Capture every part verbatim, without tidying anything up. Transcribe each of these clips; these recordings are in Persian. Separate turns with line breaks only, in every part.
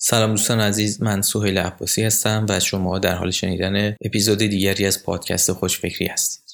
سلام دوستان عزیز، من سهیل عباسی هستم و شما در حال شنیدن اپیزود دیگری از پادکست خوشفکری هستید.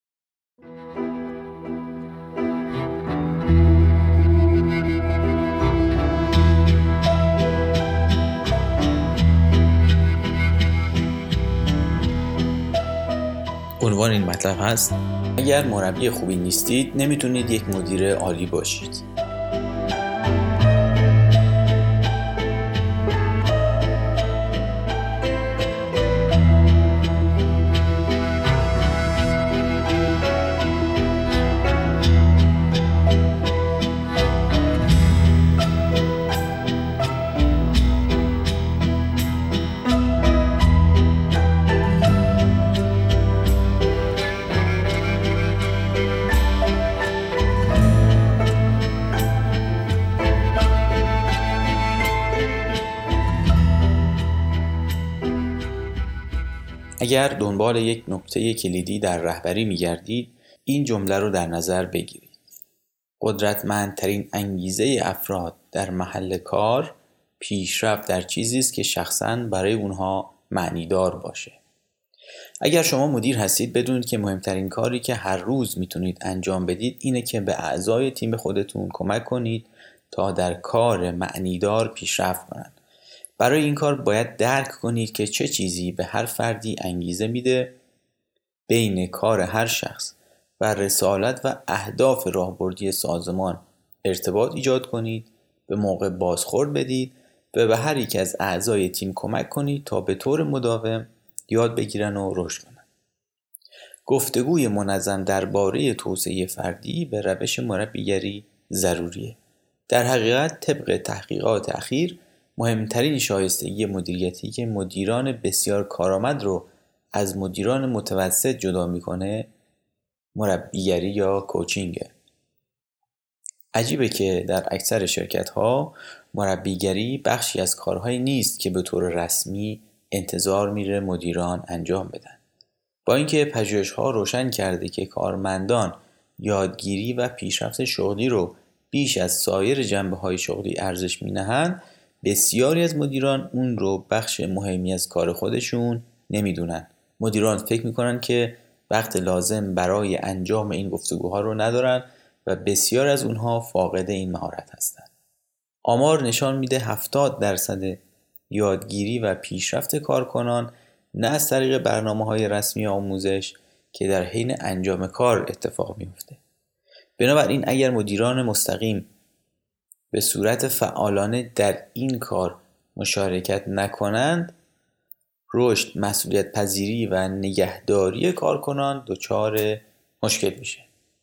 عنوان این مطلب هست: اگر مربی خوبی نیستید نمیتونید یک مدیر عالی باشید. اگر دنبال یک نکته کلیدی در رهبری می‌گردید، این جمله رو در نظر بگیرید. قدرتمندترین انگیزه افراد در محل کار پیشرفت در چیزی است که شخصاً برای اونها معنیدار باشه. اگر شما مدیر هستید، بدونید که مهمترین کاری که هر روز میتونید انجام بدید اینه که به اعضای تیم خودتون کمک کنید تا در کار معنیدار پیشرفت کنند. برای این کار باید درک کنید که چه چیزی به هر فردی انگیزه میده، بین کار هر شخص و رسالت و اهداف راهبردی سازمان ارتباط ایجاد کنید، به موقع بازخورد بدید و به هر یک از اعضای تیم کمک کنید تا به طور مداوم یاد بگیرن و رشد کنن. گفتگوی منظم درباره توسعه فردی به روش مربیگری ضروریه. در حقیقت طبق تحقیقات اخیر مهمترین شایستگی مدیریتی که مدیران بسیار کارآمد رو از مدیران متوسط جدا میکنه مربیگری یا کوچینگه. عجیبه که در اکثر شرکت‌ها مربیگری بخشی از کارهایی نیست که به طور رسمی انتظار میره مدیران انجام بدن. با اینکه پژوهش‌ها روشن کرده که کارمندان یادگیری و پیشرفت شغلی رو بیش از سایر جنبه‌های شغلی ارزش می‌نهند، بسیاری از مدیران اون رو بخش مهمی از کار خودشون نمیدونن. مدیران فکر میکنن که وقت لازم برای انجام این گفتگوها رو ندارن و بسیار از اونها فاقد این مهارت هستن. آمار نشان میده هفتاد درصد یادگیری و پیشرفت کارکنان نه از طریق برنامه‌های رسمی آموزش که در حین انجام کار اتفاق میفته. بنابراین اگر مدیران مستقیم به صورت فعالانه در این کار مشارکت نکنند، رشد، مسئولیت پذیری و نگهداری کارکنان دچار مشکل میشه.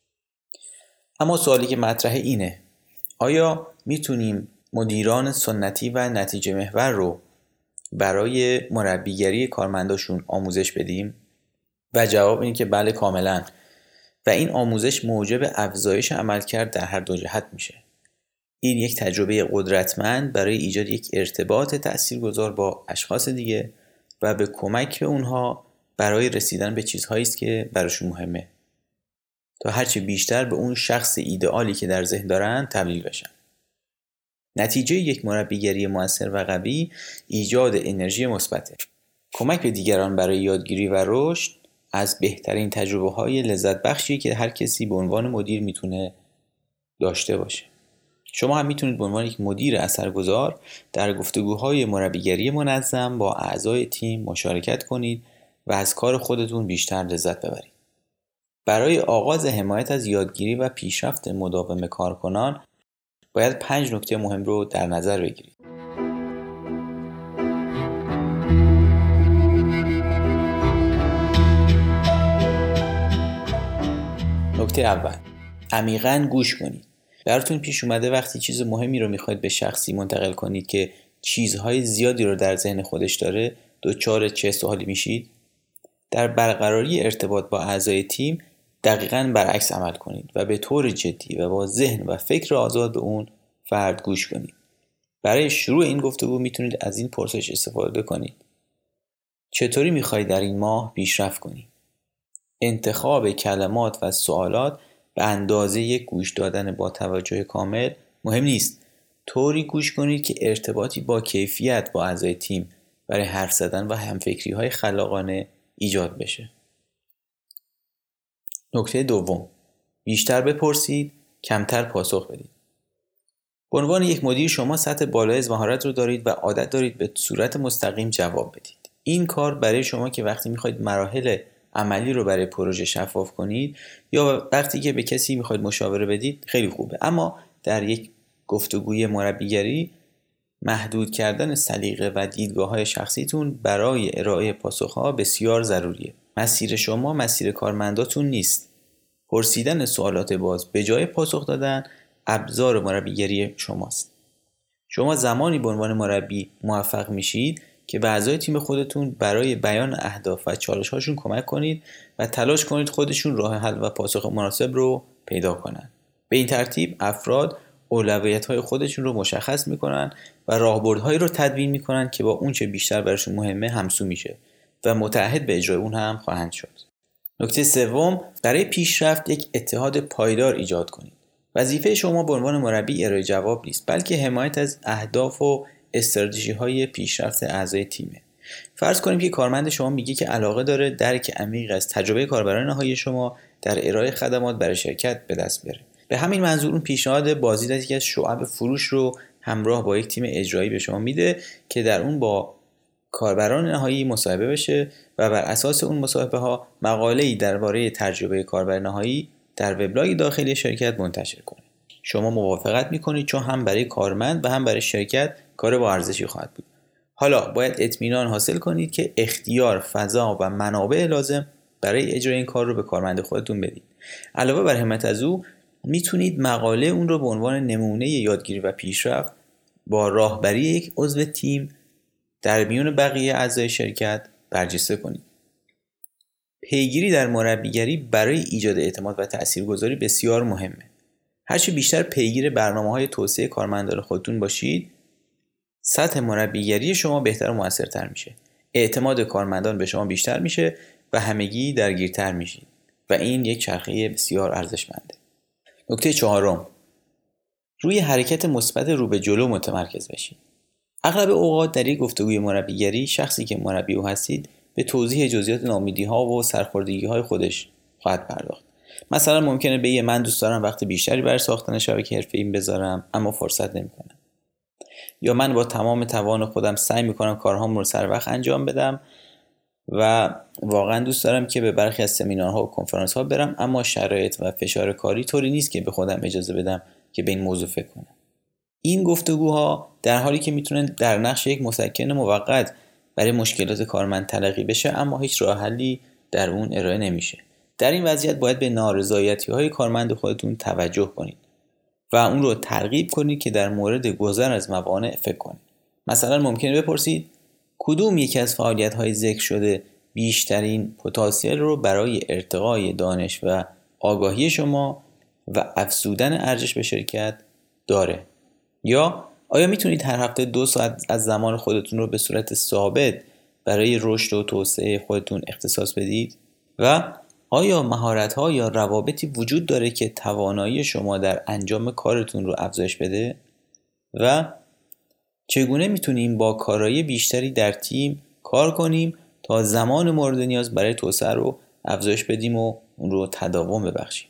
اما سوالی که مطرحه اینه: آیا میتونیم مدیران سنتی و نتیجه محور رو برای مربیگری کارمنداشون آموزش بدیم؟ و جواب اینه که بله، کاملا. و این آموزش موجب افزایش عملکرد در هر دو جهت میشه. این یک تجربه قدرتمند برای ایجاد یک ارتباط تاثیرگذار با اشخاص دیگه و به کمک به اونها برای رسیدن به چیزهایی است که براشون مهمه، تا هرچی بیشتر به اون شخص ایدئالی که در ذهن دارن تبدیل بشن. نتیجه یک مربیگری مؤثر و قوی ایجاد انرژی مثبته. کمک به دیگران برای یادگیری و رشد از بهترین تجربه‌های لذت بخشی که هر کسی به عنوان مدیر میتونه داشته باشه. شما هم میتونید به عنوان یک مدیر اثرگذار در گفتگوهای مربیگری منظم با اعضای تیم مشارکت کنید و از کار خودتون بیشتر لذت ببرید. برای آغاز حمایت از یادگیری و پیشرفت مداوم کارکنان باید پنج نکته مهم رو در نظر بگیرید. نکته اول: عمیقاً گوش کنید. براتون پیش اومده وقتی چیز مهمی رو میخواید به شخصی منتقل کنید که چیزهای زیادی رو در ذهن خودش داره، دچار چه سوالی میشید؟ در برقراری ارتباط با اعضای تیم دقیقاً برعکس عمل کنید و به طور جدی و با ذهن و فکر آزاد به اون فرد گوش کنید. برای شروع این گفتگو میتونید از این پرسش استفاده کنید: چطوری میخواید در این ماه پیشرفت کنید؟ انتخاب کلمات و سوالات به اندازه یک گوش دادن با توجه کامل مهم نیست. طوری گوش کنید که ارتباطی با کیفیت با اعضای تیم برای حرف زدن و همفکری‌های خلاقانه ایجاد بشه. نکته دوم، بیشتر بپرسید، کمتر پاسخ بدید. به عنوان یک مدیر شما سطح بالای از مهارت رو دارید و عادت دارید به صورت مستقیم جواب بدید. این کار برای شما که وقتی میخواید مراحل عملی رو برای پروژه شفاف کنید یا وقتی که به کسی میخواید مشاوره بدید خیلی خوبه، اما در یک گفتگوی مربیگری محدود کردن سلیقه و دیدگاه‌های شخصیتون برای ارائه پاسخ‌ها بسیار ضروریه. مسیر شما مسیر کارمنداتون نیست. پرسیدن سوالات باز به جای پاسخ دادن ابزار مربیگری شماست. شما زمانی به عنوان مربی موفق میشید که به اعضای تیم خودتون برای بیان اهداف و چالش‌هاشون کمک کنید و تلاش کنید خودشون راه حل و پاسخ مناسب رو پیدا کنن. به این ترتیب افراد اولویت‌های خودشون رو مشخص میکنن و راهبردهایی رو تدوین میکنن که با اون چه بیشتر براشون مهمه همسو میشه و متعهد به اجرای اون هم خواهند شد. نکته سوم، برای پیشرفت یک اتحاد پایدار ایجاد کنید. وظیفه شما به عنوان مربی ارائه جواب نیست، بلکه حمایت از اهداف و استراتژی‌های پیشرفت اعضای تیمه. فرض کنیم که کارمند شما میگه که علاقه داره درک عمیق از تجربه کاربران نهایی شما در ارائه خدمات برای شرکت به دست بیاره. به همین منظور اون پیشنهاد بازدید از یکی از شعب فروش رو همراه با یک تیم اجرایی به شما میده که در اون با کاربران نهایی مصاحبه بشه و بر اساس اون مصاحبه ها مقاله‌ای درباره تجربه کاربر نهایی در وبلاگ داخلی شرکت منتشر کنه. شما موافقت میکنید چون هم برای کارمند و هم برای شرکت کار با ارزشی خواهد بود. حالا باید اطمینان حاصل کنید که اختیار، فضا و منابع لازم برای اجرای این کار رو به کارمند خودتون بدید. علاوه بر حمایت از او میتونید مقاله اون رو به عنوان نمونه یادگیری و پیشرفت با راهبری یک عضو تیم در میون بقیه اعضای شرکت برجسته کنید. پیگیری در مربیگری برای ایجاد اعتماد و تاثیرگذاری بسیار مهمه. هرچی بیشتر پیگیر برنامه‌های توسعه کارمندان خودتون باشید، سطح مربیگری شما بهتر و موثرتر میشه. اعتماد کارمندان به شما بیشتر میشه و همگی درگیرتر میشید و این یک چرخه بسیار ارزشمنده. نکته چهارم، روی حرکت مثبت رو به جلو متمرکز بشید. اغلب اوقات در یک گفتگوی مربیگری شخصی که مربی او هستید به توضیح جزئیات ناامیدی‌ها و سرخوردگی‌های خودش خواهد پرداخت. مثلا ممکنه بگه من دوست دارم وقت بیشتری برای ساختن شبکه حرفه‌ای بذارم اما فرصت نمی‌کنم. یا من با تمام توان خودم سعی می‌کنم کارهام رو سر وقت انجام بدم و واقعا دوست دارم که به برخی از سمینارها و کنفرانس‌ها برم، اما شرایط و فشار کاری طوری نیست که به خودم اجازه بدم که به این موضوع فکر کنم. این گفتگوها در حالی که میتونن در نقش یک مسکن موقت برای مشکلات کارمند تلقی بشه، اما هیچ راه حلی در اون ارائه نمیشه. در این وضعیت باید به نارضایتی‌های کارمند خودتون توجه کنید و اون رو ترغیب کنید که در مورد گذر از موانع فکر کنید. مثلا ممکنه بپرسید کدوم یکی از فعالیت‌های ذکر شده بیشترین پتانسیل رو برای ارتقای دانش و آگاهی شما و افزودن ارزش به شرکت داره؟ یا آیا میتونید هر هفته دو ساعت از زمان خودتون رو به صورت ثابت برای رشد و توسعه خودتون اختصاص بدید؟ و آیا مهارت‌ها یا روابطی وجود داره که توانایی شما در انجام کارتون رو افزایش بده؟ و چگونه میتونیم با کارایی بیشتری در تیم کار کنیم تا زمان مورد نیاز برای توسعه رو افزایش بدیم و اون رو تداوم ببخشیم؟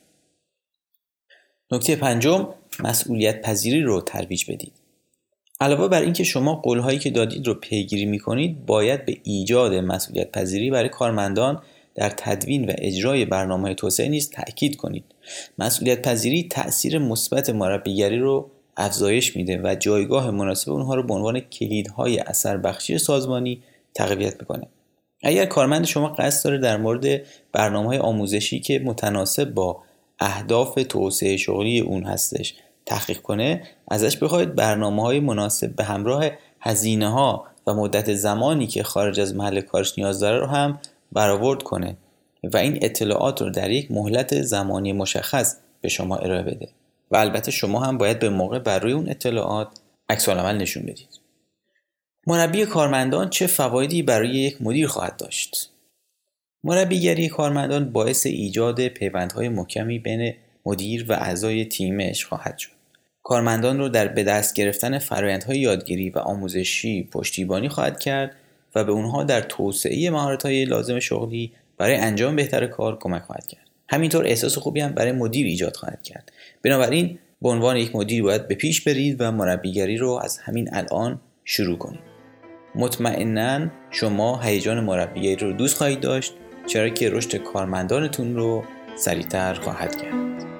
نکته پنجم، مسئولیت پذیری رو ترویج بدید. علاوه بر اینکه شما قول‌هایی که دادید رو پیگیری می‌کنید، باید به ایجاد مسئولیت پذیری برای کارمندان در تدوین و اجرای برنامه‌های توسعه نیز تأکید کنید. مسئولیت پذیری تأثیر مثبت مربیگری رو افزایش میده و جایگاه مناسب اونها رو به عنوان کلیدهای اثر بخشی سازمانی تقویت میکنه. اگر کارمند شما قصد داره در مورد برنامه‌های آموزشی که متناسب با اهداف توسعه شغلی اون هستش تحقیق کنه، ازش بخواید برنامه‌های مناسب به همراه هزینه‌ها و مدت زمانی که خارج از محل کارش نیاز داره رو هم برآورد کنه و این اطلاعات رو در یک مهلت زمانی مشخص به شما ارائه بده و البته شما هم باید به موقع بر روی اون اطلاعات عکس‌العمل نشون بدید. مربی کارمندان چه فوایدی برای یک مدیر خواهد داشت؟ مربیگری کارمندان باعث ایجاد پیوندهای محکمی بین مدیر و اعضای تیمش خواهد شد. کارمندان رو در به دست گرفتن فرآیندهای یادگیری و آموزشی پشتیبانی خواهد کرد و به اونها در توسعه مهارت‌های لازم شغلی برای انجام بهتر کار کمک خواهد کرد. همینطور احساس خوبی هم برای مدیر ایجاد خواهد کرد. بنابراین به عنوان یک مدیر باید به پیش برید و مربیگری رو از همین الان شروع کنید. مطمئناً شما هیجان مربیگری رو دوست خواهید داشت، چرا که رشد کارمندانتون رو سریعتر خواهد کرد.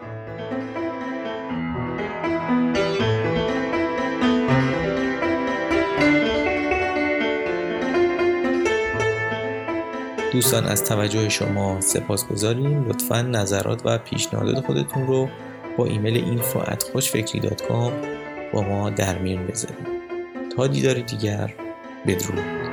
دوستان از توجه شما سپاسگزاریم. لطفاً نظرات و پیشنهادات خودتون رو با ایمیل اینفو ات خوشفکری دات کام با ما در میون بذارید. تا دیدار دیگر، بدرود.